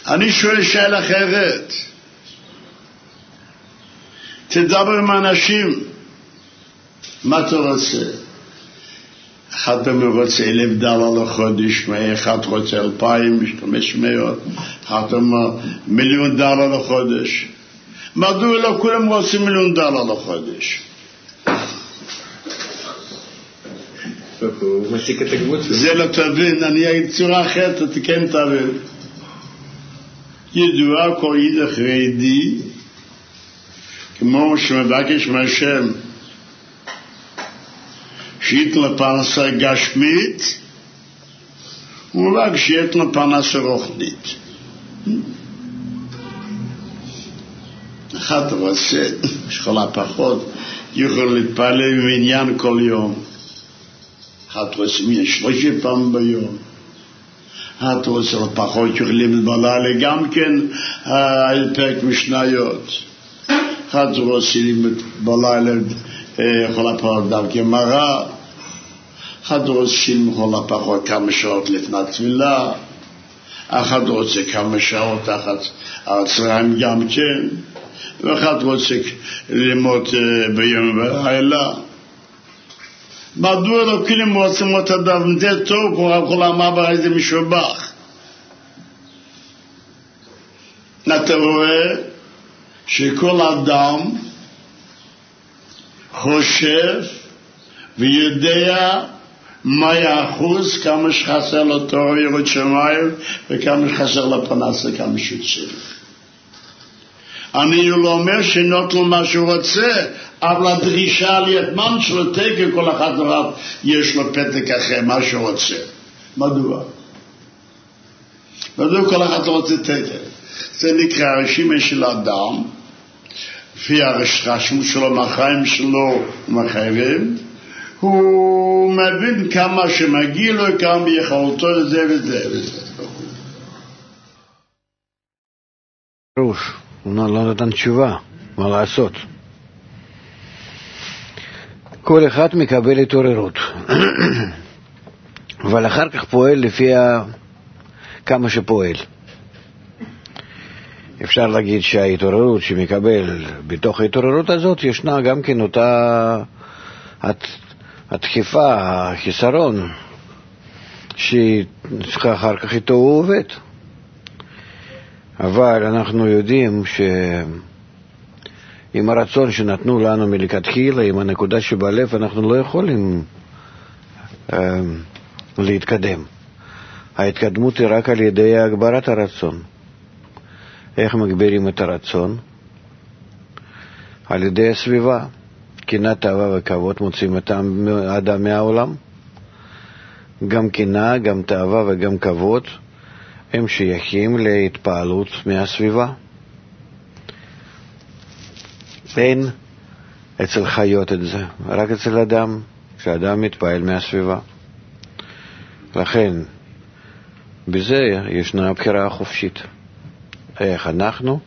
אני שואל שאלה אחרת. תדבר עם אנשים, מה אתה רוצה? אחד רוצה $1,000 לחודש, אחד רוצה 2,500, אחד אומר $1,000,000 לחודש. מדוע לא כולם רוצים $1,000,000 לחודש? הוא מסיק את הגבול שלו. זה לא תבין, אני אגיד צורה אחרת, אתה כן תבין. ידוע כל ידע חרדי, כמו שמבקש מהשם, שייתן לפרנסה גשמית, הוא מבקש שייתן לפרנסה רוחנית. אחד רוצה, שחולה פחות, יכול להתפלל במניין כל יום. אחד רוצה 30 פעם ביום. אחד רוצה לפחות יכולים בלילה גם כן פרק משניות. אחד רוצה בלילה יכול לפחות דרכי מראה. אחד רוצה יכול לפחות כמה שעות לפני תפילה. אחד רוצה כמה שעות תחת הצהריים גם כן. ואחד רוצה ללמוד ביום ולילה. מדוע לא כלים רוצים את הדבר? זה טוב, כל המעבר הזה משובח. אתה רואה שכל אדם חושב ויודע מה האחוז, כמה שחסר לו תורה יראת שמיים וכמה שחסר לו פרנסה, כמה שצריך. אני לא אומר שנותן מה שהוא רוצה, אבל הדרישה ליתמן שלו תקה, כל אחד רב יש לו פתק אחר מה שהוא רוצה. מדוע? מדוע כל אחד רוצה תקה? זה נקרא רשימה של אדם, לפי הרשמו שלו, מהחיים שלו ומחייבים, הוא מבין כמה שמגיע לו, כמה ביכולתו לזה וזה וזה. ראש. הוא לא נתן תשובה, מה לעשות? כל אחד מקבל התעוררות, אבל אחר כך פועל לפי כמה שפועל. אפשר להגיד שההתעוררות שמקבל בתוך ההתעוררות הזאת ישנה גם כן אותה הדחיפה, החיסרון, שאחר כך איתו הוא עובד. אבל אנחנו יודעים שעם הרצון שנתנו לנו מלכתחילה, עם הנקודה שבלב, אנחנו לא יכולים להתקדם. ההתקדמות היא רק על ידי הגברת הרצון. איך מגבירים את הרצון? על ידי הסביבה. קנאה, תאווה וכבוד מוצאים את האדם מהעולם. גם קנאה, גם תאווה וגם כבוד הם שייכים להתפעלות מהסביבה. אין אצל חיות את זה, רק אצל אדם, כשאדם מתפעל מהסביבה. לכן, בזה ישנה הבחירה החופשית. איך אנחנו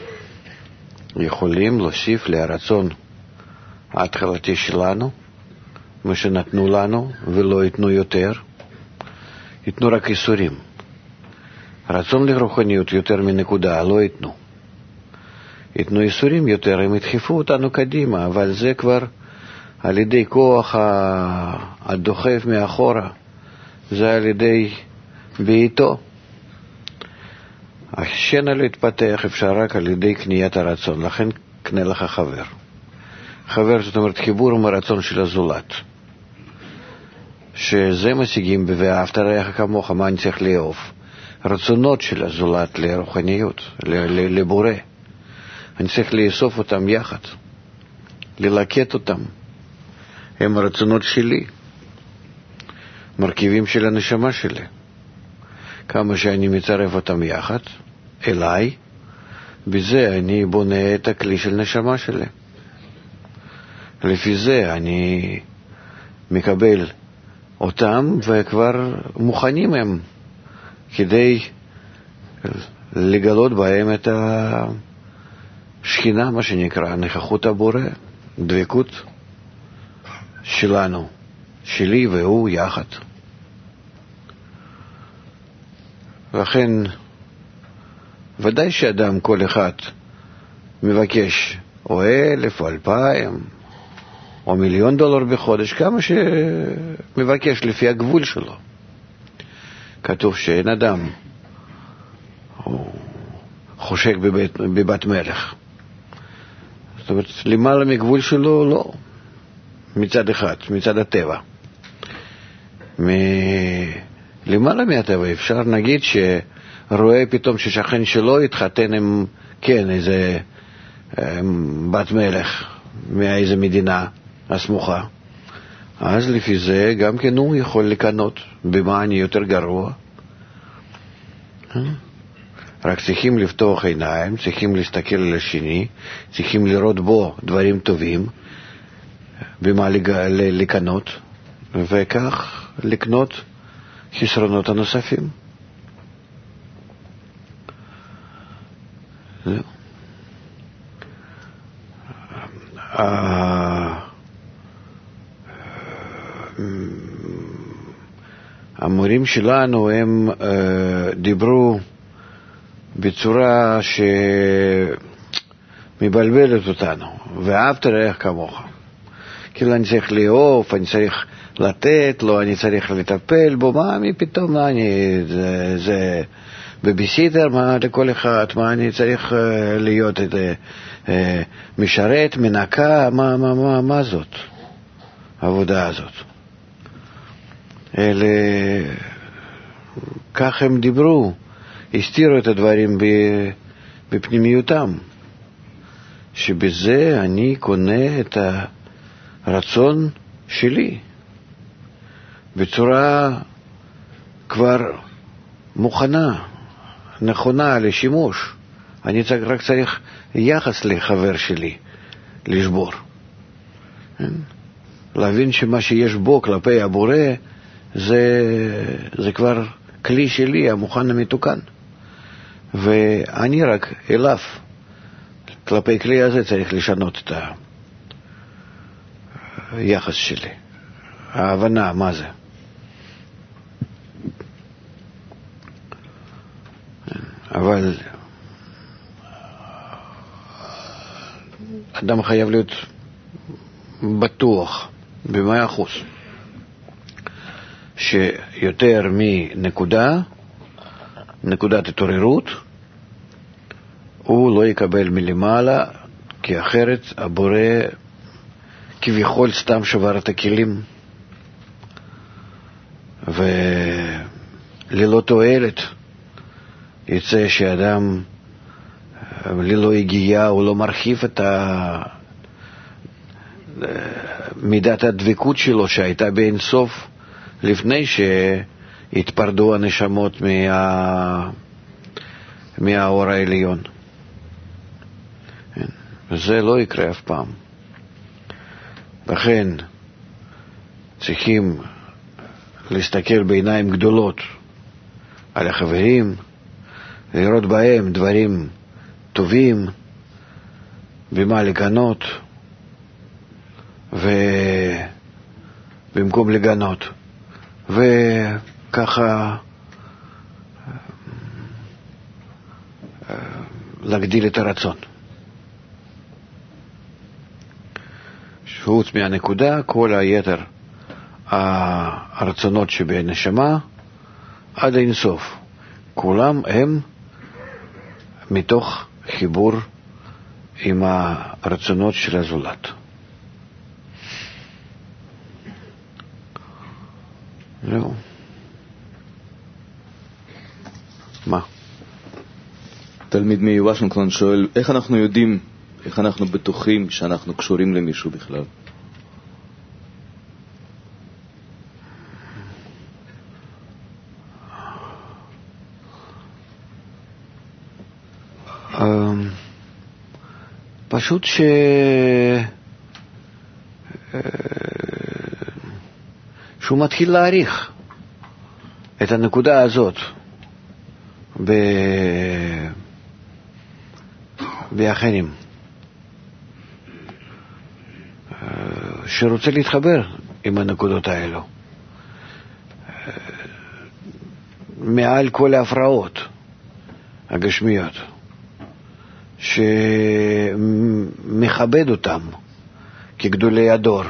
יכולים להוסיף לרצון ההתחלתי שלנו, מה שנתנו לנו, ולא ייתנו יותר, ייתנו רק איסורים. רצון לרוחניות יותר מנקודה לא ייתנו. ייתנו איסורים יותר, הם ידחפו אותנו קדימה, אבל זה כבר על ידי כוח הדוחף מאחורה. זה על ידי בעיתו. השנה לא יתפתח אפשר רק על ידי קניית הרצון, לכן קנה לך חבר. חבר זאת אומרת חיבור עם הרצון של הזולת. שזה משיגים ב"ואהבת לרעך כמוך", מה אני צריך לאהוב? רצונות של הזולת לרוחניות, לבורא. אני צריך לאסוף אותם יחד, ללקט אותם. הם הרצונות שלי, מרכיבים של הנשמה שלי. כמה שאני מצרף אותם יחד, אליי, בזה אני בונה את הכלי של נשמה שלי. לפי זה אני מקבל אותם וכבר מוכנים הם כדי לגלות בהם את השכינה, מה שנקרא, נכחות הבורא, דבקות שלנו, שלי והוא יחד. לכן ודאי שאדם, כל אחד, מבקש או 1,000 או 2,000 או $1,000,000 בחודש, כמה שמבקש לפי הגבול שלו. כתוב שאין אדם חושק בבת מלך. זאת אומרת, למעלה מגבול שלו לא. מצד אחד, מצד הטבע. למעלה מהטבע אפשר נגיד שרואה פתאום ששכן שלו התחתן עם, כן, איזה בת מלך מאיזה מדינה הסמוכה. אז לפי זה גם כן הוא יכול לקנות במה אני יותר גרוע. רק צריכים לפתוח עיניים, צריכים להסתכל על השני, צריכים לראות בו דברים טובים, במה לקנות, וכך לקנות חסרונות הנוספים. זהו. המורים שלנו הם דיברו בצורה שמבלבלת אותנו, ואהבת רעך כמוך. כאילו אני צריך לאהוב, אני צריך לתת לו, אני צריך לטפל בו, מה פתאום, זה בביסיטר, מה לכל אחד, מה אני צריך להיות משרת, מנקה, מה זאת העבודה הזאת? כך הם דיברו, הסתירו את הדברים בפנימיותם, שבזה אני קונה את הרצון שלי בצורה כבר מוכנה, נכונה לשימוש. אני רק צריך יחס לחבר שלי לשבור, להבין שמה שיש בו כלפי הבורא זה כבר כלי שלי המוכן המתוקן, ואני רק אליו כלפי כלי הזה צריך לשנות את היחס שלי, ההבנה מה זה. אבל אדם חייב להיות בטוח ב100% שיותר נקודת התעוררות הוא לא יקבל מלמעלה, כי אחרת הבורא כביכול סתם שבר את הכלים, וללא תועלת יצא שאדם ללא הגיעה הוא לא מרחיב את מידת הדבקות שלו שהייתה באין סוף לפני שהתפרדו הנשמות מהאור העליון. וזה לא יקרה אף פעם. לכן צריכים להסתכל בעיניים גדולות על החברים, לראות בהם דברים טובים, במה לגנות, ובמקום לגנות, וככה להגדיל את הרצון. חוץ מהנקודה, כל היתר הרצונות שבנשמה עד אינסוף, כולם הם מתוך חיבור עם הרצונות של הזולת. זהו. מה? תלמיד מוושינגטון שואל, איך אנחנו יודעים, איך אנחנו בטוחים שאנחנו קשורים למישהו בכלל? פשוט שהוא מתחיל להעריך את הנקודה הזאת באחרים, שרוצה להתחבר עם הנקודות האלו מעל כל ההפרעות, הגשמיות, שמכבד אותם כגדולי הדור,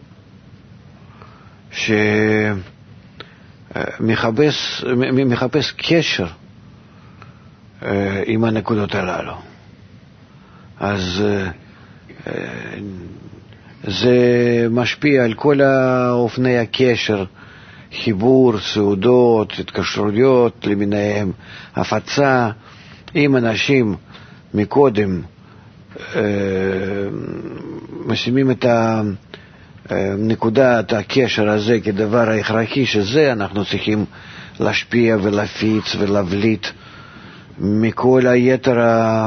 שמחפש קשר עם הנקודות הללו. אז זה משפיע על כל אופני הקשר, חיבור, סעודות, התקשרויות למיניהם, הפצה. אם אנשים מקודם משימים את נקודת הקשר הזה כדבר ההכרחי, שזה אנחנו צריכים להשפיע ולהפיץ ולהבליט מכל היתר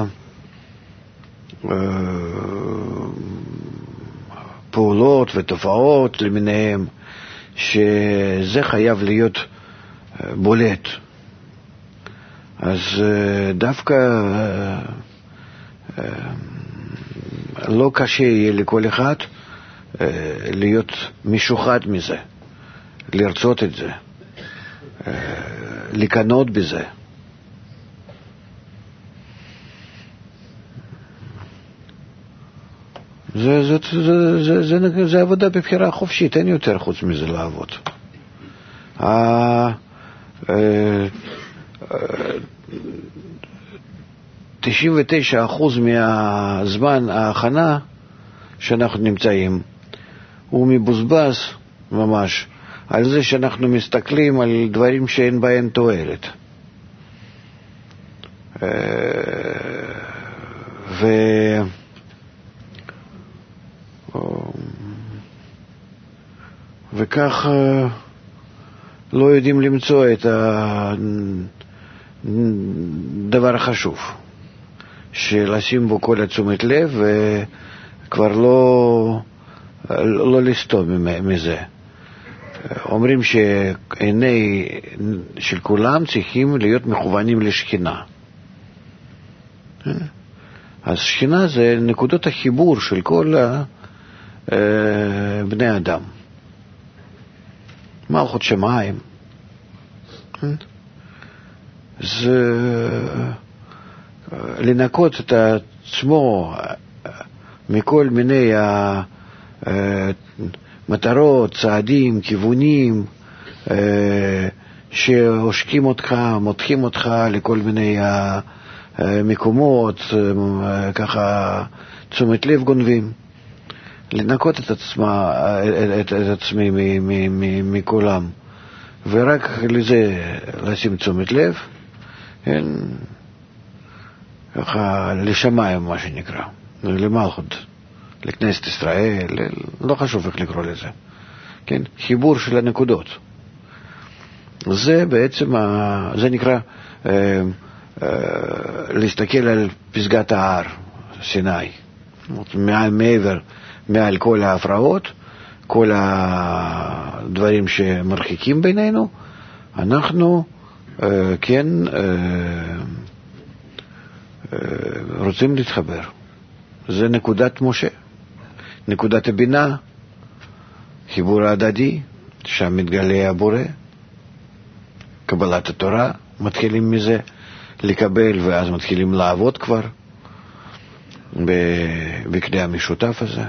פעולות ותופעות למיניהם, שזה חייב להיות בולט. אז דווקא לא קשה יהיה לכל אחד להיות משוחד מזה, לרצות את זה, לקנות בזה. זה עבודה בבחירה חופשית, אין יותר חוץ מזה לעבוד. 99% מהזמן ההכנה שאנחנו נמצאים הוא מבוזבז ממש על זה שאנחנו מסתכלים על דברים שאין בהם תועלת. וכך לא יודעים למצוא את הדבר החשוב שלשים בו כל תשומת לב וכבר לא לסתום מזה. אומרים שעיני של כולם צריכים להיות מכוונים לשכינה. אז שכינה זה נקודות החיבור של כל בני אדם. מלכות שמיים. זה לנקות את עצמו מכל מיני מטרות, צעדים, כיוונים שהושקים אותך, מותחים אותך לכל מיני מקומות, ככה תשומת לב גונבים. לנקות את עצמי מכולם, ורק לזה לשים תשומת לב, ככה לשמיים מה שנקרא, למלכות, לכנסת ישראל, לא חשוב איך לקרוא לזה, כן? חיבור של הנקודות. זה בעצם, זה נקרא להסתכל על פסגת ההר, סיני, מעל כל ההפרעות, כל הדברים שמרחיקים בינינו, אנחנו כן רוצים להתחבר. זה נקודת משה, נקודת הבינה, חיבור ההדדי, שם מתגלה הבורא, קבלת התורה, מתחילים מזה לקבל ואז מתחילים לעבוד כבר בכלי המשותף הזה.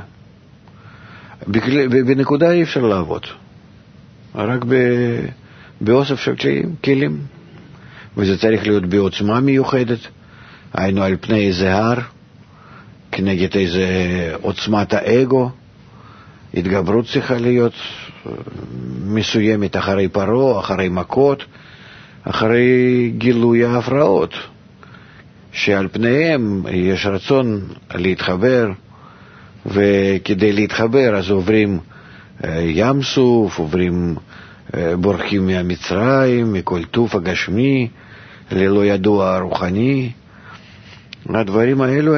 בנקודה אי אפשר לעבוד, רק באוסף של כלים, וזה צריך להיות בעוצמה מיוחדת, היינו על פני איזה הר, כנגד איזה עוצמת האגו, התגברות צריכה להיות מסוימת אחרי פרעה, אחרי מכות, אחרי גילוי ההפרעות, שעל פניהם יש רצון להתחבר, וכדי להתחבר אז עוברים ים סוף, עוברים בורחים מהמצרים, מכל טוף הגשמי, ללא ידוע הרוחני. הדברים האלו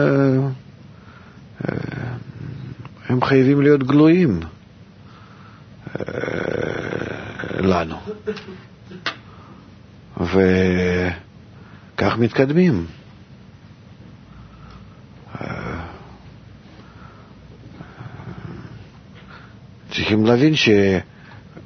הם חייבים להיות גלויים לנו. וכך מתקדמים. צריכים להבין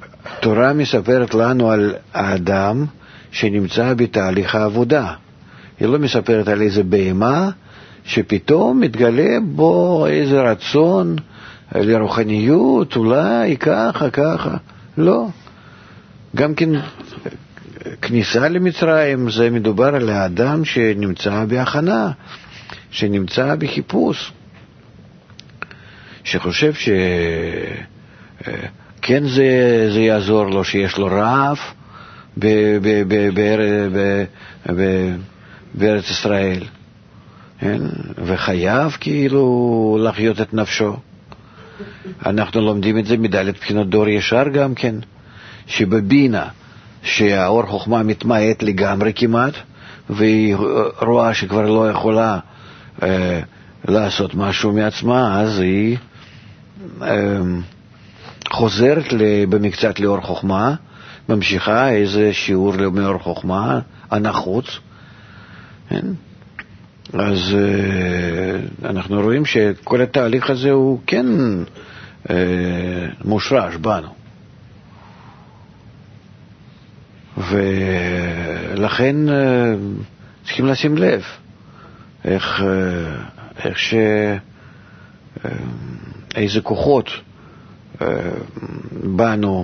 שתורה מספרת לנו על האדם שנמצא בתהליך העבודה. היא לא מספרת על איזה בהמה שפתאום מתגלה בו איזה רצון לרוחניות, אולי ככה. לא. גם כן כניסה למצרים זה מדובר על האדם שנמצא בהכנה, שנמצא בחיפוש, שחושב כן זה יעזור לו, שיש לו רעב בארץ ישראל, וחייב כאילו לחיות את נפשו. אנחנו לומדים את זה מדלת בחינות דור ישר גם כן, שבבינה שהאור חוכמה מתמעט לגמרי כמעט, והיא רואה שכבר לא יכולה לעשות משהו מעצמה, אז היא חוזרת במקצת לאור חוכמה, ממשיכה איזה שיעור מאור חוכמה הנחוץ. אז אנחנו רואים שכל התהליך הזה הוא כן מושרש בנו, ולכן צריכים לשים לב איך איזה כוחות בנו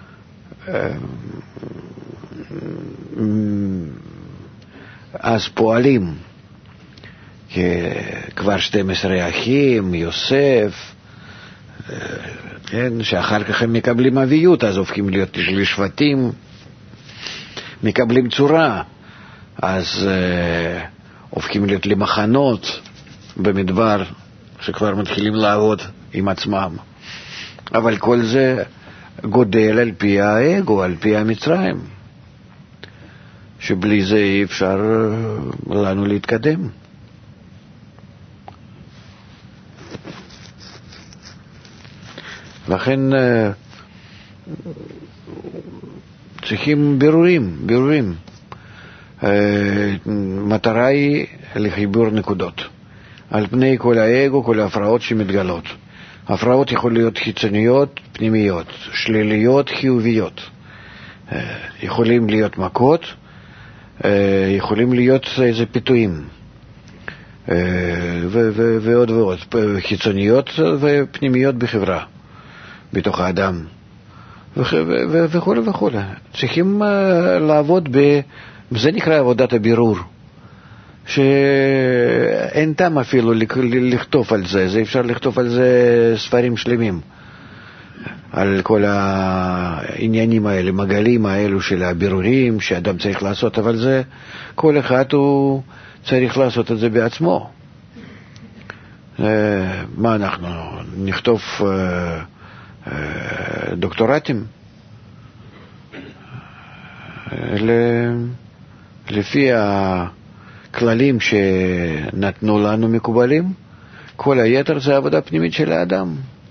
אז פועלים, כבר 12 אחים, יוסף, כן, שאחר כך הם מקבלים אביות, אז הופכים להיות לשבטים, מקבלים צורה, אז הופכים להיות למחנות במדבר, שכבר מתחילים לעבוד עם עצמם. אבל כל זה גודל על פי האגו, על פי המצרים, שבלי זה אי אפשר לנו להתקדם. לכן צריכים בירורים. מטרה היא לחיבור נקודות על פני כל האגו, כל ההפרעות שמתגלות. הפרעות יכול להיות חיצוניות, פנימיות, שליליות, חיוביות. יכולים להיות מכות, יכולים להיות איזה פיתויים, ועוד ועוד, חיצוניות ופנימיות בחברה, בתוך האדם, וכו' וכו'. צריכים לעבוד זה נקרא עבודת הבירור, שאין טעם אפילו לכתוב על זה, זה אפשר לכתוב על זה ספרים שלמים, על כל העניינים האלה, מגלים האלו של הבירורים שאדם צריך לעשות, אבל זה, כל אחד הוא צריך לעשות את זה בעצמו. מה אנחנו נכתוב דוקטורטים? לפי הכללים שנתנו לנו מקובלים, כל היתר זה עבודה פנימית של האדם.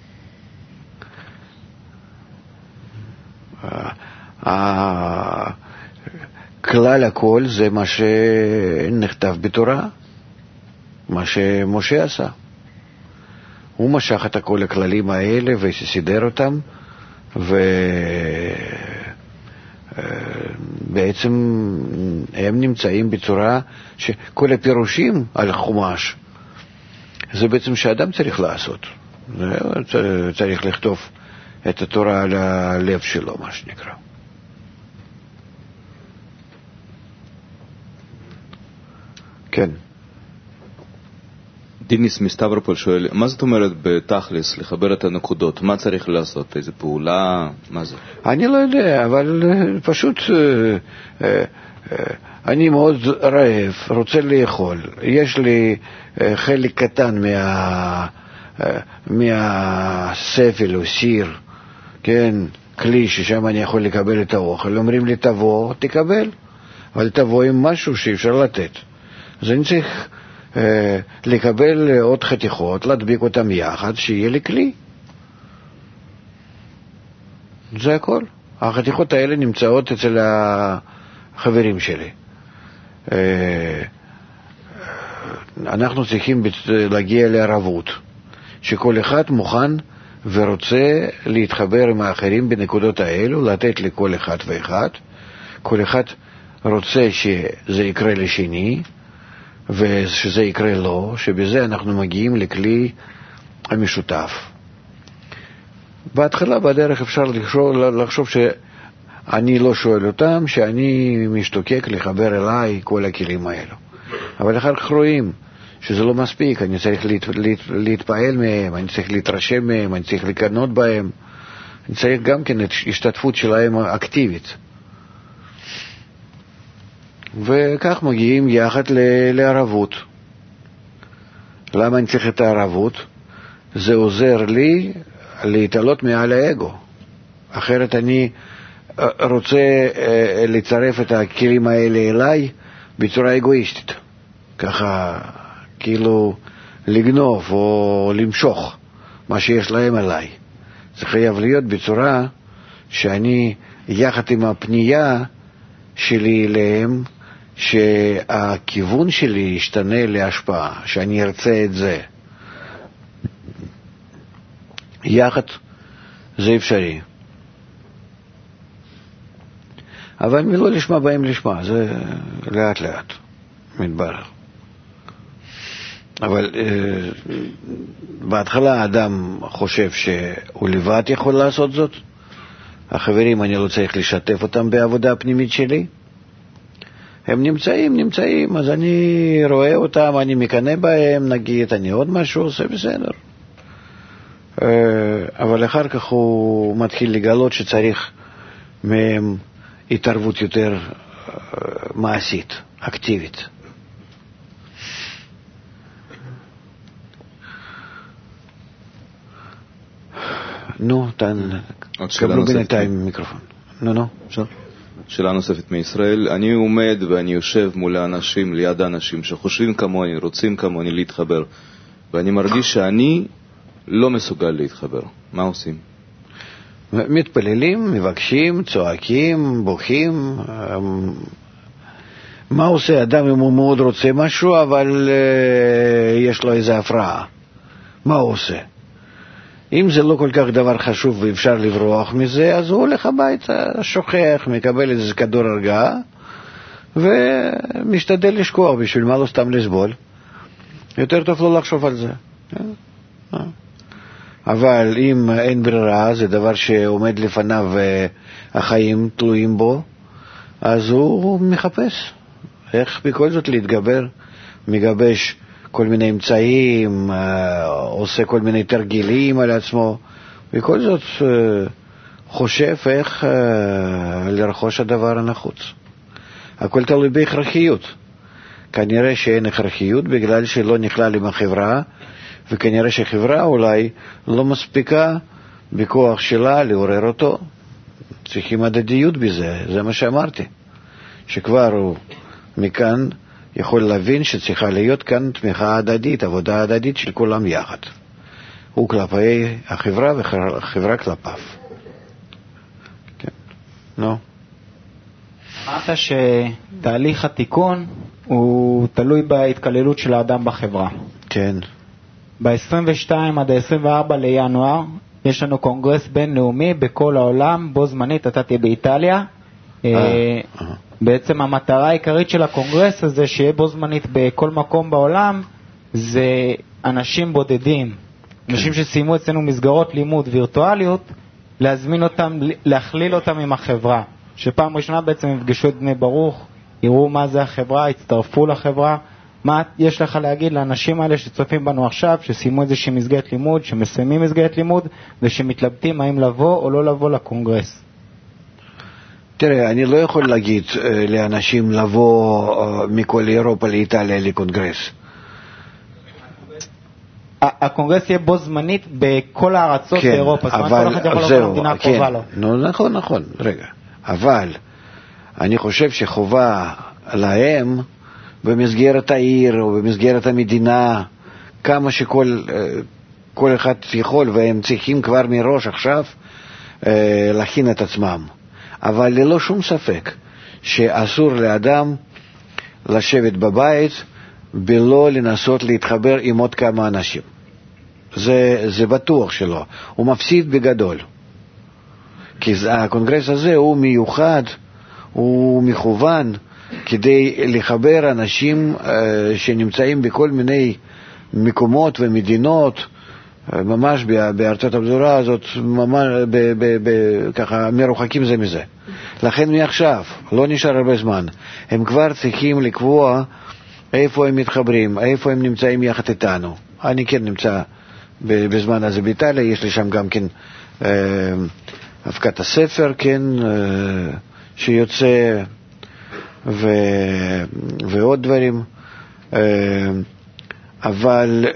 כלל הכל זה מה שנכתב בתורה, מה שמשה עשה. הוא משך את כל הכללים האלה וסידר אותם, ובעצם הם נמצאים בצורה שכל הפירושים על חומש זה בעצם שאדם צריך לעשות, צריך לכתוב את התורה על הלב שלו, מה שנקרא. כן. דיניס מסטברופול שואל, מה זאת אומרת בתכלס לחבר את הנקודות? מה צריך לעשות? איזה פעולה? מה זה? אני לא יודע, אבל פשוט אני מאוד רעב, רוצה לאכול. יש לי חלק קטן מהספל או סיר, כן, כלי ששם אני יכול לקבל את האוכל. אומרים לי תבוא, תקבל, אבל תבוא עם משהו שאפשר לתת. אז אני צריך לקבל עוד חתיכות, להדביק אותם יחד, שיהיה לי כלי. זה הכל. החתיכות האלה נמצאות אצל החברים שלי. אנחנו צריכים להגיע לערבות, שכל אחד מוכן ורוצה להתחבר עם האחרים בנקודות האלו, לתת לכל אחד ואחד. כל אחד רוצה שזה יקרה לשני, ושזה יקרה לו, שבזה אנחנו מגיעים לכלי המשותף. בהתחלה, בדרך אפשר לחשוב שאני לא שואל אותם, שאני משתוקק לחבר אליי כל הכלים האלו. אבל אחר כך רואים שזה לא מספיק, אני צריך להתפעל מהם, אני צריך להתרשם מהם, אני צריך לקנות בהם, אני צריך גם כן את השתתפות שלהם אקטיבית. וכך מגיעים יחד לערבות. למה אני צריך את הערבות? זה עוזר לי להתעלות מעל האגו. אחרת אני רוצה לצרף את הכלים האלה אליי בצורה אגואיסטית. ככה כאילו לגנוב או למשוך מה שיש להם עליי. זה חייב להיות בצורה שאני יחד עם הפנייה שלי אליהם, שהכיוון שלי ישתנה להשפעה, שאני ארצה את זה. יחד זה אפשרי. אבל מלא לשמה בהם לשמה, זה לאט לאט מתברר. אבל בהתחלה האדם חושב שהוא לבד יכול לעשות זאת. החברים, אני לא צריך לשתף אותם בעבודה הפנימית שלי. הם נמצאים, אז אני רואה אותם, אני מקנה בהם, נגיד, אני עוד משהו עושה בסדר. אבל אחר כך הוא מתחיל לגלות שצריך מהם התערבות יותר מעשית, אקטיבית. נו, קבלו בינתיים מיקרופון. נו. אפשר? שאלה נוספת מישראל. אני עומד ואני יושב מול האנשים, ליד האנשים שחושבים כמוני, רוצים כמוני להתחבר, ואני מרגיש שאני לא מסוגל להתחבר. מה עושים? מתפללים, מבקשים, צועקים, בוכים. מה עושה אדם אם הוא מאוד רוצה משהו, אבל יש לו איזו הפרעה? מה הוא עושה? אם זה לא כל כך דבר חשוב ואפשר לברוח מזה, אז הוא הולך הביתה, שוכח, מקבל איזה כדור הרגעה, ומשתדל לשכוח, בשביל מה לא סתם לסבול. יותר טוב לא לחשוב על זה. אבל אם אין ברירה, זה דבר שעומד לפניו והחיים תלויים בו, אז הוא מחפש איך בכל זאת להתגבר, מגבש כל מיני אמצעים, עושה כל מיני תרגילים על עצמו, וכל זאת חושב איך לרכוש הדבר הנחוץ. הכל תלוי בהכרחיות. כנראה שאין הכרחיות בגלל שלא נכלל עם החברה, וכנראה שהחברה אולי לא מספיקה בכוח שלה לעורר אותו. צריכים הדדיות בזה, זה מה שאמרתי. שכבר הוא מכאן יכול להבין שצריכה להיות כאן תמיכה הדדית, עבודה הדדית של כולם יחד. הוא כלפי החברה והחברה כלפיו. כן. נו. אמרת שתהליך התיקון הוא תלוי בהתכללות של האדם בחברה. כן. ב-22 עד ה-24 לינואר יש לנו קונגרס בינלאומי בכל העולם, בו זמנית אתה תהיה באיטליה. בעצם המטרה העיקרית של הקונגרס הזה שיהיה בו זמנית בכל מקום בעולם זה אנשים בודדים, אנשים שסיימו אצלנו מסגרות לימוד וירטואליות, להזמין אותם, להכליל אותם עם החברה, שפעם ראשונה בעצם יפגשו את בני ברוך, יראו מה זה החברה, יצטרפו לחברה. מה יש לך להגיד לאנשים האלה שצופים בנו עכשיו, שסיימו איזושהי מסגרת לימוד, שמסיימים מסגרת לימוד ושמתלבטים האם לבוא או לא לבוא לקונגרס? תראה, אני לא יכול להגיד לאנשים לבוא מכל אירופה לאיטליה לקונגרס. הקונגרס יהיה בו זמנית בכל הארצות באירופה, זאת אומרת כל אחד יכול לבוא למדינה קרובה לו. נכון, רגע. אבל אני חושב שחובה להם במסגרת העיר או במסגרת המדינה, כמה שכל אחד יכול, והם צריכים כבר מראש עכשיו להכין את עצמם. אבל ללא שום ספק שאסור לאדם לשבת בבית ולא לנסות להתחבר עם עוד כמה אנשים. זה בטוח שלא. הוא מפסיד בגדול. כי הקונגרס הזה הוא מיוחד, הוא מכוון כדי לחבר אנשים שנמצאים בכל מיני מקומות ומדינות, ממש בארצות הפזורה הזאת, ממש ככה מרוחקים זה מזה. לכן מעכשיו, לא נשאר הרבה זמן, הם כבר צריכים לקבוע איפה הם מתחברים, איפה הם נמצאים יחד איתנו. אני כן נמצא בזמן הזה באיטליה, יש לי שם גם כן הפקת הספר, כן, שיוצא ועוד דברים, אבל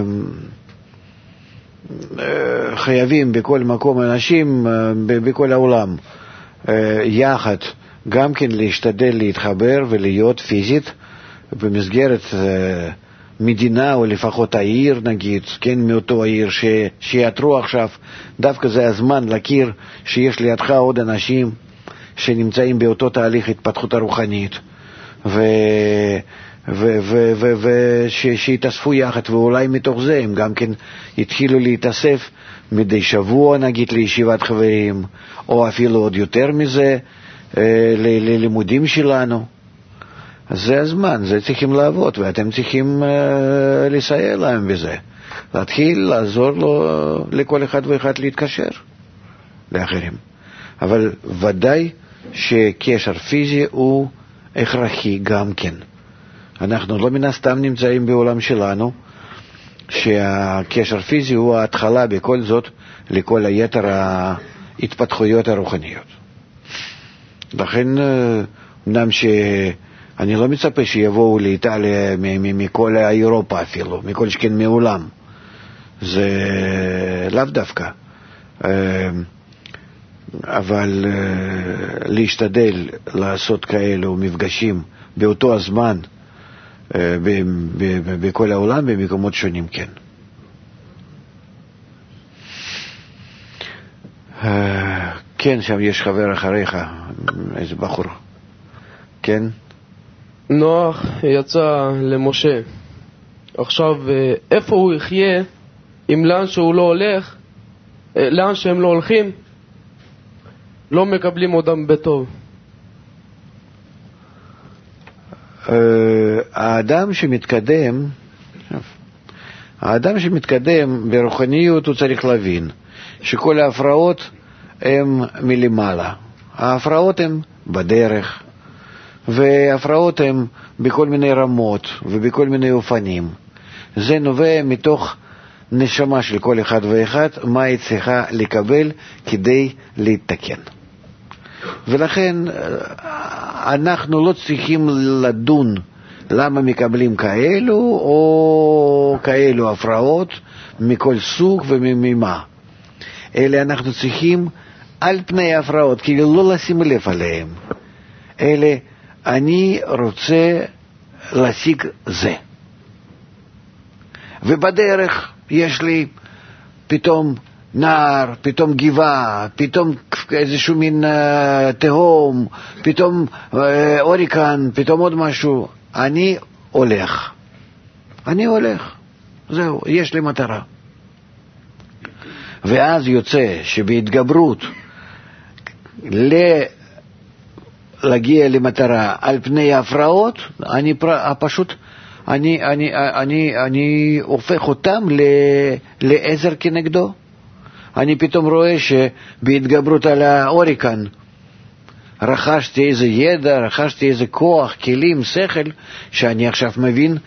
חייבים בכל מקום אנשים בכל העולם יחד גם כן להשתדל להתחבר ולהיות פיזית במסגרת מדינה או לפחות העיר נגיד, כן, מאותו העיר שיתרו עכשיו, דווקא זה הזמן להכיר שיש לידך עוד אנשים שנמצאים באותו תהליך התפתחות הרוחנית שיתאספו יחד, ואולי מתוך זה הם גם כן התחילו להתאסף מדי שבוע נגיד לישיבת חברים, או אפילו עוד יותר מזה ללימודים שלנו. אז זה הזמן, זה צריכים לעבוד, ואתם צריכים לסייע להם בזה, להתחיל לעזור לו, לכל אחד ואחד להתקשר לאחרים. אבל ודאי שקשר פיזי הוא הכרחי גם כן. אנחנו לא מן הסתם נמצאים בעולם שלנו שהקשר פיזי הוא ההתחלה בכל זאת לכל היתר ההתפתחויות הרוחניות. לכן אמנם שאני לא מצפה שיבואו לאיטליה מכל אירופה אפילו, מכל שכן מעולם, זה לאו דווקא, אבל להשתדל לעשות כאלו מפגשים באותו הזמן בכל העולם, במקומות שונים, כן. כן, שם יש חבר אחריך, איזה בחור. כן? נוח יצא למשה. עכשיו, איפה הוא יחיה אם לאן שהוא לא הולך, לאן שהם לא הולכים, לא מקבלים אותם בטוב? האדם שמתקדם ברוחניות הוא צריך להבין שכל ההפרעות הם מלמעלה. ההפרעות הם בדרך, וההפרעות הם בכל מיני רמות ובכל מיני אופנים. זה נובע מתוך נשמה של כל אחד ואחד, מה היא צריכה לקבל כדי להתתקן. ולכן אנחנו לא צריכים לדון למה מקבלים כאלו או כאלו הפרעות מכל סוג וממה. אלה אנחנו צריכים על פני ההפרעות, כאילו לא לשים לב עליהם. אלה אני רוצה להשיג זה. ובדרך יש לי פתאום נער, פתאום גבעה, פתאום איזשהו מין תהום, פתאום אוריקן, פתאום עוד משהו. אני הולך. זהו, יש לי מטרה. ואז יוצא שבהתגברות להגיע למטרה על פני ההפרעות, אני הופך אותם לעזר כנגדו. אני פתאום רואה שבהתגברות על האוריקן רכשתי איזה ידע, רכשתי איזה כוח, כלים, שכל, שאני עכשיו מבין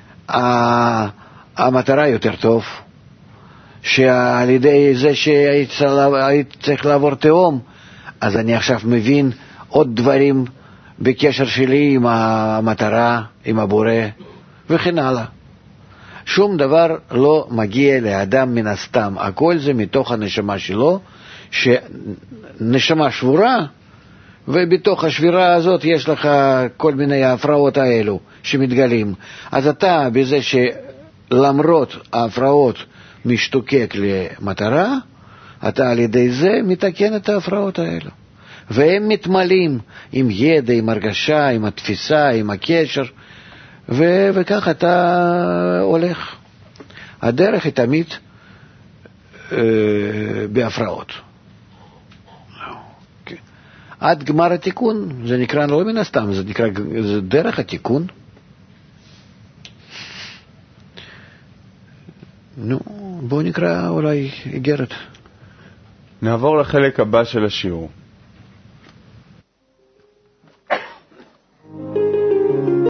המטרה יותר טוב, שעל ידי זה שהייתי צריך לעבור תהום, אז אני עכשיו מבין עוד דברים בקשר שלי עם המטרה, עם הבורא וכן הלאה. שום דבר לא מגיע לאדם מן הסתם, הכל זה מתוך הנשמה שלו, שנשמה שבורה, ובתוך השבירה הזאת יש לך כל מיני ההפרעות האלו שמתגלים. אז אתה בזה שלמרות ההפרעות משתוקק למטרה, אתה על ידי זה מתקן את ההפרעות האלו. והם מתמלאים עם ידע, עם הרגשה, עם התפיסה, עם הקשר, וכך אתה הולך. הדרך היא תמיד בהפרעות. עד גמר התיקון, זה נקרא לא מן הסתם, זה נקרא, זה דרך התיקון. בואו נקרא אולי איגרת. נעבור לחלק הבא של השיעור.